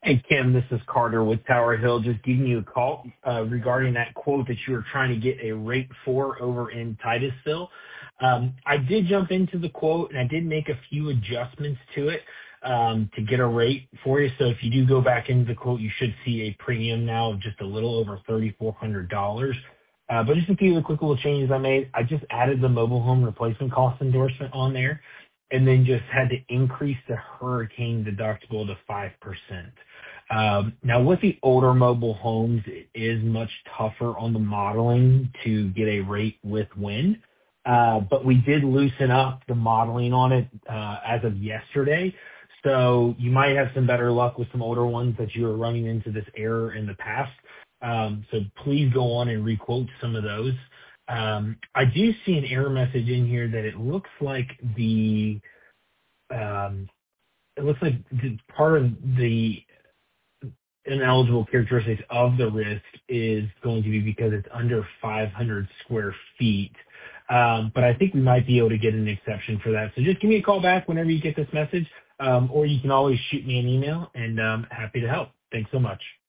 Hey, Kim, this is Carter with Tower Hill. Just giving you a call regarding that quote that you were trying to get a rate for over in Titusville. I did jump into the quote, and I did make a few adjustments to it to get a rate for you. So if you do go back into the quote, you should see a premium now of just a little over $3,400. But just a few of the quick little changes I made. I just added the mobile home replacement cost endorsement on there, and then just had to increase the hurricane deductible to 5%. Now, with the older mobile homes, it is much tougher on the modeling to get a rate with wind. But we did loosen up the modeling on it as of yesterday. So you might have some better luck with some older ones that you were running into this error in the past. So please go on and requote some of those. I do see an error message in here that it looks like um, part of the ineligible characteristics of the risk is going to be because it's under 500 square feet. But I think we might be able to get an exception for that. So just give me a call back whenever you get this message, or you can always shoot me an email, and I'm happy to help. Thanks so much.